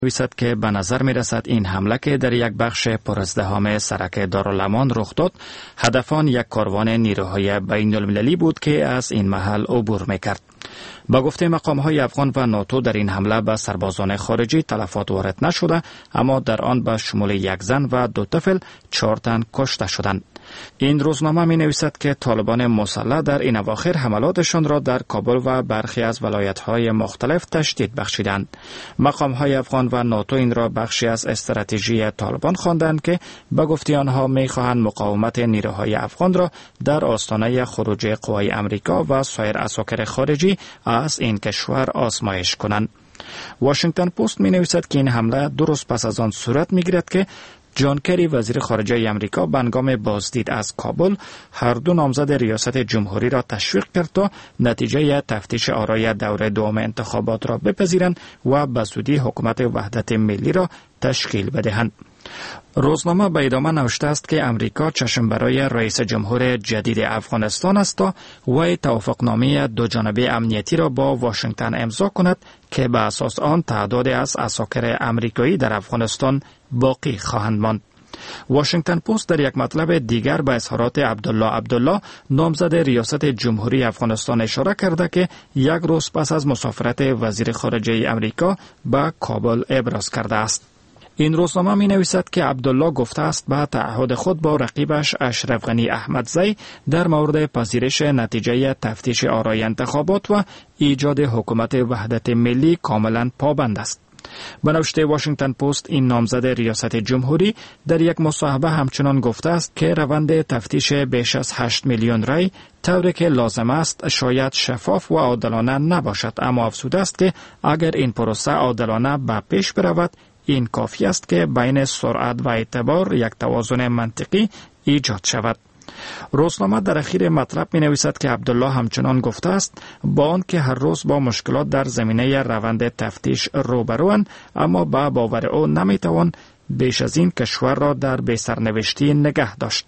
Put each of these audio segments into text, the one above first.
نویسد که به نظر می رسد این حمله که در یک بخش پرازدحام سرک دارالامان رخ داد، هدف آن یک کاروان نیروهای بین المللی بود که از این محل عبور می کرد. با گفته مقام‌های افغان و ناتو در این حمله به سربازان خارجی تلفات وارد نشده، اما در آن به شمول یک زن و 2 طفل 4 تن کشته شدند. این روزنامه می نویسد که طالبان مسلح در این اواخر حملاتشان را در کابل و برخی از ولایت‌های مختلف تشدید بخشیدند. مقام‌های افغان و ناتو این را بخشی از استراتژی طالبان خواندند که به گفته آنها می خواهند مقاومت نیروهای افغان را در آستانه خروج قوای امریکا و سایر عساکر خارجی از این کشور آزمایش کنند. واشنگتن پست می نویسد که این حمله 2 روز پس از آن صورت می گیرد که جان کری وزیر خارجه امریکا به هنگام بازدید از کابل هر 2 نامزد ریاست جمهوری را تشویق کرد تا نتیجه تفتیش آرای دوره دوم انتخابات را بپذیرند و به زودی حکومت وحدت ملی را تشکیل بدهند. روزنامه به ادامه نوشته است که امریکا چشم برای رئیس جمهور جدید افغانستان است تا وی توافقنامه 2 جانبه امنیتی را با واشنگتن امضا کند که به اساس آن تعدادی از عساکر امریکایی در افغانستان باقی خواهند ماند. واشنگتن پست در یک مطلب دیگر به اظهارات عبدالله نامزد ریاست جمهوری افغانستان اشاره کرده که 1 روز پس از مسافرت وزیر خارجه امریکا به کابل ابراز کرده است. این روزنامه می نویسد که عبدالله گفته است به تعهد خود با رقیبش اشرف غنی احمدزی در مورد پذیرش نتیجه تفتیش آرای انتخابات و ایجاد حکومت وحدت ملی کاملا پابند است. به نوشته واشنگتن پست این نامزد ریاست جمهوری در یک مصاحبه همچنان گفته است که روند تفتیش بیش از 8 میلیون رای طوری که لازم است شاید شفاف و عادلانه نباشد، اما افزوده است که اگر این پروسه عادلانه به پیش برود این کافی است که بین سرعت و اعتبار یک توازن منطقی ایجاد شود. روزنامه در اخیر مطلب می نویسد که عبدالله همچنان گفته است با آن که هر روز با مشکلات در زمینه روند تفتیش روبروند، اما با باور او نمی توان بیش از این کشور را در بی‌سرنوشتی نگه داشت.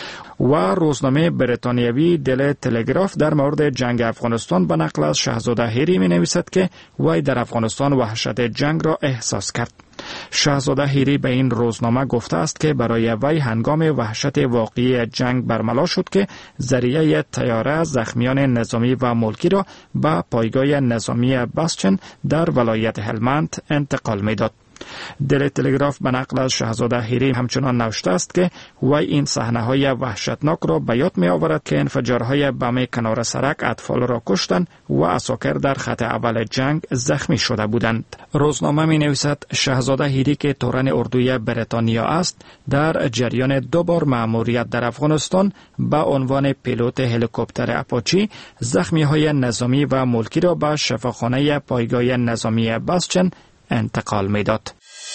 و روزنامه بریتانیوی دلی تلگراف در مورد جنگ افغانستان به نقل از شاهزاده هری می نویسد که وی در افغانستان وحشت جنگ را احساس کرد. شاهزاده هری به این روزنامه گفته است که برای وی هنگام وحشت واقعی جنگ برملا شد که ذریعه طیاره زخمیان نظامی و ملکی را به پایگاه نظامی باسچن در ولایت هلمند انتقال می داد. دلی تلگراف به نقل از شاهزاده هری همچنان نوشته است که وی این صحنه‌های وحشتناک را به یاد می آورد که انفجارهای بم کنار سرک اطفال را کشتند و عساکر در خط اول جنگ زخمی شده بودند. روزنامه می نویسد شاهزاده هری که تورن اردوی بریتانیا است در جریان 2 بار مأموریت در افغانستان به عنوان پیلوت هلیکوپتر اپاچی زخمی‌های نظامی و ملکی را به شفاخانه پایگاه نظامی باسچن انتقال می داد.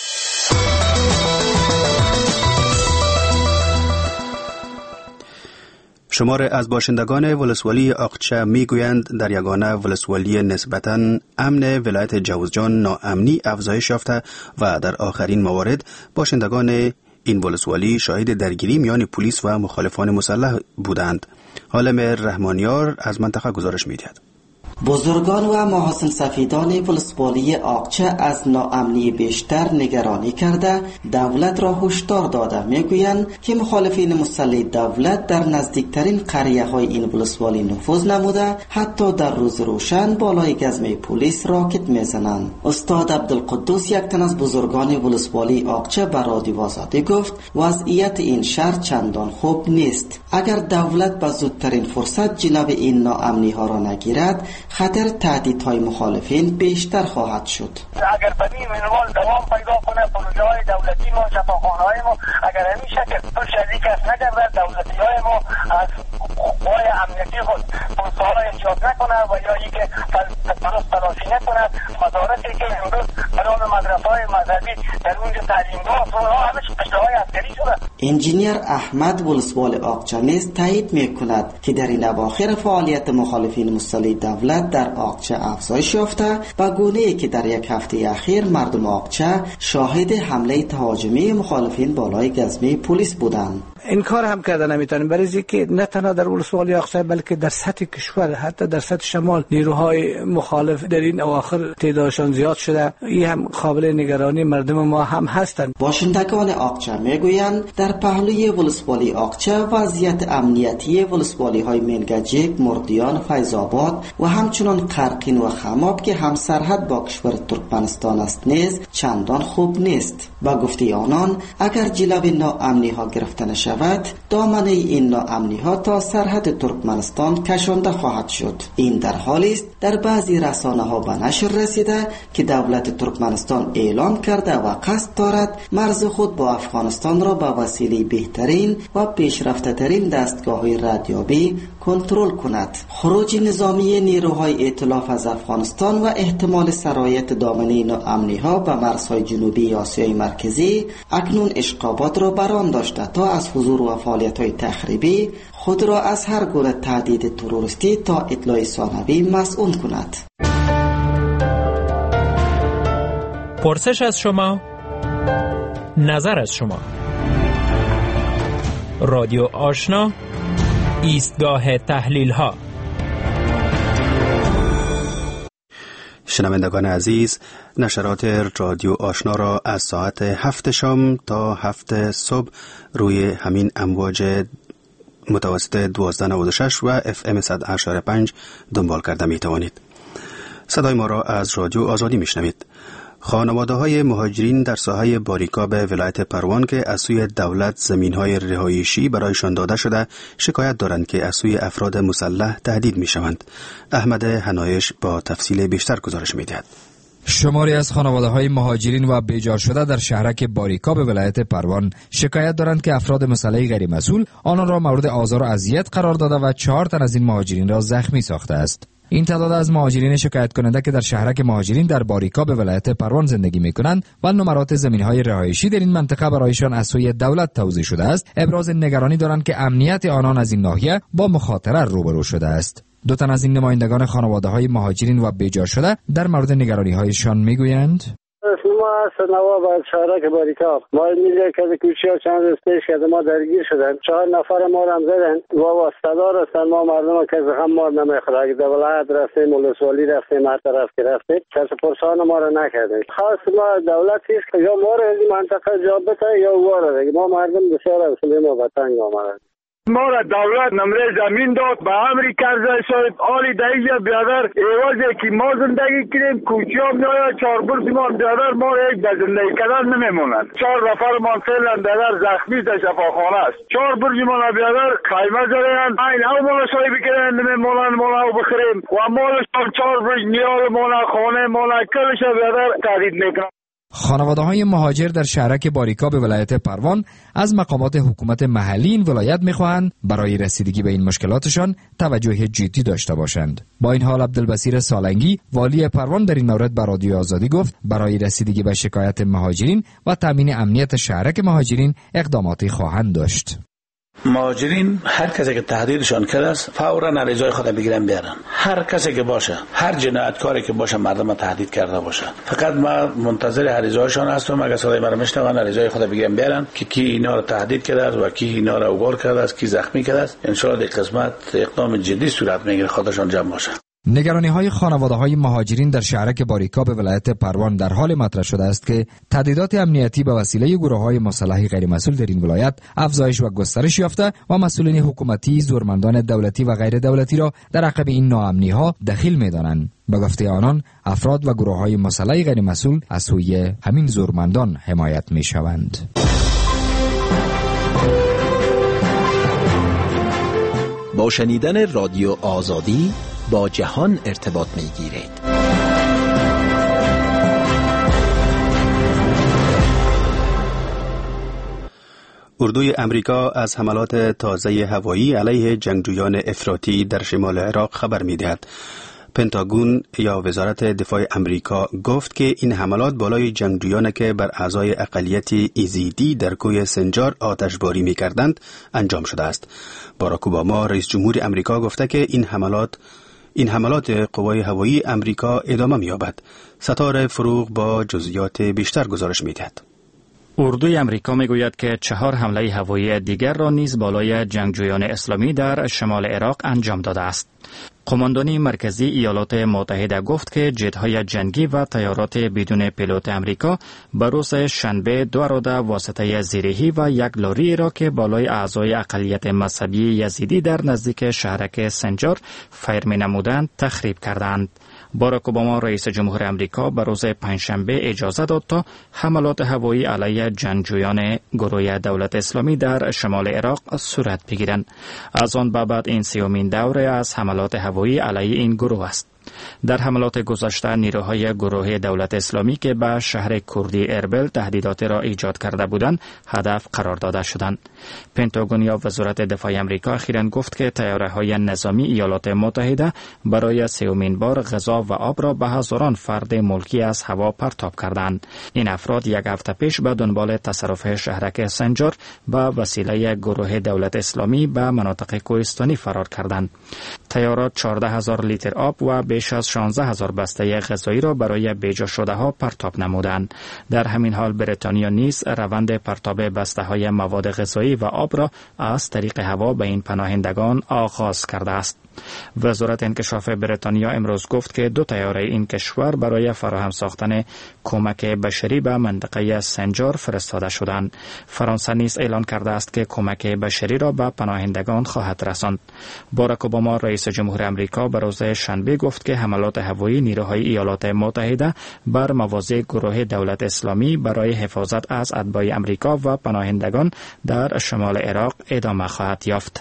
شمار از باشندگان ولسوالی آقچه می گویند در یگانه ولسوالی نسبتاً امن ولایت جوزجان ناامنی افزایش یافته و در آخرین موارد باشندگان این ولسوالی شاهد درگیری میان پلیس و مخالفان مسلح بودند. عالم رحمانیار از منطقه گزارش می دهد. بزرگان و محاسن سفیدان ولسوالی آقچه از ناامنی بیشتر نگرانی کرده دولت را هشدار داده میگویند که مخالفین مسلح دولت در نزدیکترین قریه های این ولسوالی نفوذ نموده، حتی در روز روشن بالای گزمه پلیس راکت میزنند. استاد عبدالقدوس یک تن از بزرگان ولسوالی آقچه به رادیو آزادی گفت وضعیت این شهر چندان خوب نیست. اگر دولت به زودترین فرصت جلوی این ناامنی ها را نگیرد خطر تهدیدهای مخالفین بیشتر خواهد شد. اگر به این منوال دوام پیدا کنه پروژه های دولتی ما، شفاخانه های ما اگر همیشه که شریک است نگرده، دولتی های ما از قوای امنیتی خود پروژه های ایجاد نکنه و یا ای که درست تلاشی نکنه، مدارسی که امروز برای مدرسه های مذهبی در اونجا تعلیمگاه اونها همه قشره های عسکری شده. انجینیر احمد ولسوال آقچه نیز تایید میکند که در این اواخر فعالیت مخالفین مسلح دولت در آقچه افزایش یافته و گونه‌ای که در یک هفته اخیر مردم آقچه شاهد حمله تهاجمی مخالفین بالای گزمه پلیس بودند. این کار هم کردن نمیتونیم، برای که نه تنها در ولسوالی اقچه بلکه در سطح کشور، حتی در سطح شمال نیروهای مخالف در این اواخر تعدادشان زیاد شده. این هم قابل نگرانی مردم ما هم هستند. باشندگان اقچه میگویند در پهلوی ولسوالی اقچه وضعیت امنیتی ولسوالی های منگجیک، مردیان، فیض‌آباد و همچنان قرقین و خماب که هم سرحد با کشور ترکمنستان است نیز چندان خوب نیست. با گفته آنان اگر جلوی ناامنی ها گرفته نشود، دامنه این ناامنی ها تا سرحد ترکمنستان کشانده خواهد شد. این در حالی است در بعضی رسانه ها به نشر رسیده که دولت ترکمنستان اعلام کرده و قصد دارد مرز خود با افغانستان را به وسیله بهترین و پیشرفته ترین دستگاه ردیابی کنترل کند. خروج نظامی نیروهای ائتلاف از افغانستان و احتمال سرایت دامنه ناامنی ها به مرزهای جنوبی آسیای مرکزی اکنون اشقابات را بران داشته تا از حضور و فعالیت های تخریبی خود را از هر گونه تهدید تروریستی تا اطلاع ثانوی مسئول کند. پرسش از شما، نظر از شما. رادیو آشنا، ایستگاه تحلیل ها. شنوندگان عزیز، نشرات رادیو آشنا را از ساعت 7 شام تا 7 صبح روی همین امواج متوسط 1296 و FM 100.5 دنبال کرده می توانید. صدای ما را از رادیو آزادی می شنوید. خانواده های مهاجرین در ساحه باریکاب ولایت پروان که از سوی دولت زمین های رهایشی برایشان داده شده شکایت دارند که از سوی افراد مسلح تهدید می شوند. احمد حنایش با تفصیل بیشتر گزارش می دهد. شماری از خانواده های مهاجرین و بیجا شده در شهرک باریکاب ولایت پروان شکایت دارند که افراد مسلح غیر مسئول آنان را مورد آزار و اذیت قرار داده و 4 تن از این مهاجرین را زخمی ساخته است. این تعداد از مهاجرین شکایت کننده که در شهرک مهاجرین در باریکاب ولایت پروان زندگی می‌کنند و نمرات زمین‌های رهایشی در این منطقه برایشان از سوی دولت توزیع شده است، ابراز نگرانی دارند که امنیت آنان از این ناحیه با مخاطره روبرو شده است. 2 تن از این نمایندگان خانواده‌های مهاجرین و بیجا شده در مورد نگرانی‌هایشان می‌گویند: ما از نواب از شهرک باریکاب ما میگه که کوچی ها چند روز پیش که ما درگیر شدن 4 نفر ما هم زدن و واسطدار هستن. ما مردم که زخم ما نمیخوره اگه دولت رفتیم ولسوالی رفتیم هر طرف که رفتیم کس پرسان ما رو نکردن. خاص ما دولت هیچ که یا ما رو این منطقه جا بده یا واره دیگه. ما مردم بسیار از ما به تنگ آمدن. ما را دولت نمره زمین داد به امری کرده شاید آلی دیگه بیادر ایوازه که ما زندگی کنیم کوچی هم نایا 4 برسی ما بیادر ما یک به زندگی کردن نمیمونند. 4 نفر ما فعلا بیادر زخمی در شفاخانه است. 4 برسی ما بیادر خیمه زدن این او مالا شایی بکنن نمیمونند مالا او بخریم و مالش 4 برس نیال مالا خانه مالا کلش بیادر تهدید میکنن. خانواده‌های مهاجر در شهرک باریکاب ولایت پروان از مقامات حکومت محلی این ولایت می‌خواهند برای رسیدگی به این مشکلاتشان توجه جدی داشته باشند. با این حال عبدالبصیر سالنگی والی پروان در این مورد به رادیو آزادی گفت برای رسیدگی به شکایت مهاجرین و تامین امنیت شهرک مهاجرین اقداماتی خواهند داشت. مهاجرین هر کسی که تهدیدشان کرده است فوراً عریضای خود بگیرن بیارن. هر کسی که باشه، هر جنایتکاری که باشه مردم تهدید کرده باشه. فقط ما منتظر عریضایشان هستم. اگه صدای مرا میشنون عریضای خود بگیرن بیارن که کی اینا رو تهدید کرده است و کی اینا رو اوبار کرده است، کی زخمی کرده است. ان شاء الله در قسمت اقدام جدی صورت میگیره خودشان جمع باشه. نگرانی‌های خانواده‌های مهاجرین در شهرک باریکاب ولایت پروان در حال مطرح شده است که تهدیدات امنیتی به وسیله گروه‌های مسلح غیر مسئول در این ولایت افزایش و گسترش یافته و مسئولین حکومتی، زورمندان دولتی و غیر دولتی را در عقب این ناامنی‌ها دخیل می‌دانند. به گفته آنان افراد و گروه‌های مسلح غیر مسئول از سوی همین زورمندان حمایت می‌شوند. با شنیدن رادیو آزادی با جهان ارتباط می‌گیرید. اردوی امریکا از حملات تازه هوایی علیه جنگجویان افراطی در شمال عراق خبر می‌دهد. پنتاگون یا وزارت دفاع امریکا گفت که این حملات بالای جنگجویان که بر اعضای اقلیت ایزیدی در کوه سنجار آتشباری می‌کردند انجام شده است. باراک اوباما رئیس جمهور امریکا گفته که این حملات قوای هوایی امریکا ادامه می‌یابد. ستاره فروغ با جزئیات بیشتر گزارش می‌دهد. اردوی امریکا میگوید که 4 حمله هوایی دیگر را نیز بالای جنگجویان اسلامی در شمال عراق انجام داده است. قماندانی مرکزی ایالات متحده گفت که جت‌های جنگی و طیارات بدون پیلوت امریکا به روز شنبه 2 اراده واسطه زیرهی و یک لاری را که بالای اعضای اقلیت مذهبی یزیدی در نزدیک شهرک سنجار فیر می‌نمودند تخریب کردند. باراک اوباما رئیس جمهور امریکا به روز پنجشنبه اجازه داد تا حملات هوایی علیه جنگجویان گروه دولت اسلامی در شمال عراق صورت بگیرند. از آن به بعد این سومین دوره از حملات هوایی علیه این گروه است. در حملات گذشته نیروهای گروه دولت اسلامی که به شهر کردی اربیل تهدیدات را ایجاد کرده بودند هدف قرار داده شدند. پنتاگون یا وزارت دفاع امریکا اخیراً گفت که طیاره‌های نظامی ایالات متحده برای سومین بار غذا و آب را به هزاران فرد ملکی از هوا پرتاب کردند. این افراد یک هفته پیش به دنبال تصرف شهرک سنجار به وسیله گروه دولت اسلامی به مناطق کوهستانی فرار کردند. طیارات 14,000 لیتر آب و بیش از 16,000 بسته غذایی را برای بیجا شده ها پرتاب نمودند. در همین حال بریتانیا نیز روند پرتاب بسته های مواد غذایی و آب را از طریق هوا به این پناهندگان آغاز کرده است. وزارت انکشاف بریتانیا امروز گفت که 2 طیاره این کشور برای فراهم ساختن کمک بشری به منطقه سنجار فرستاده شدند. فرانسه نیز اعلان کرده است که کمک بشری را به پناهندگان خواهد رساند. باراک اوباما رئیس جمهور امریکا به روز شنبه گفت که حملات هوایی نیروهای ایالات متحده بر مواضع گروه دولت اسلامی برای حفاظت از اتباع امریکا و پناهندگان در شمال عراق ادامه خواهد یافت.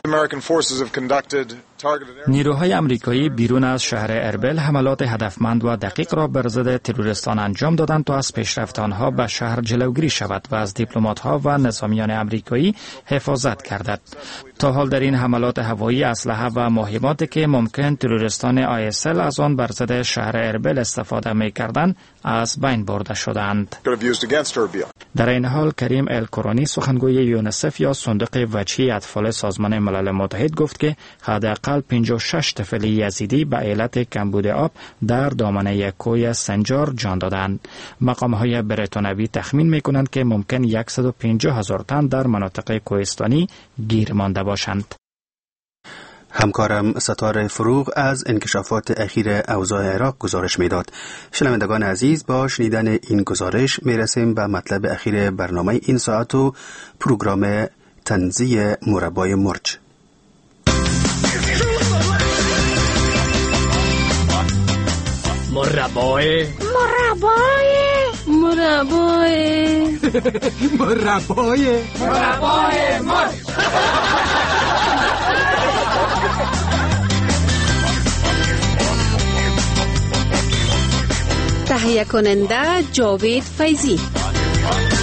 نیروهای امریکایی بیرون از شهر اربیل حملات هدفمند و دقیق را بر ضد تروریستان انجام دادند تا از پیشرفت آنها به شهر جلوگیری شود و از دیپلمات‌ها و نظامیان امریکایی حفاظت گردد. تا حال در این حملات هوایی اسلحه و مهماتی که ممکن تروریستان ISIL از آن بر ضد شهر اربیل استفاده می‌کردند از بین برده شدند. در این حال کریم الکورانی سخنگوی یونیسف یا صندوق وجهی اطفال سازمان ملل متحد گفت که حداقل 56 طفل یزیدی به علت کمبود آب در دامنه کوه سنجار جان دادند. مقام‌های بریتانوی تخمین می‌کنند که ممکن 150,000 تن در مناطق کوهستانی گیر مانده باشند. همکارم ستاره فروغ از انکشافات اخیر اوضاع عراق گزارش میداد. شنوندگان عزیز، با شنیدن این گزارش میرسیم به مطلب اخیر برنامه این ساعت و پروگرام تنزیه مربای مرج. مربای مرج. تهیه کننده جاوید فیضی.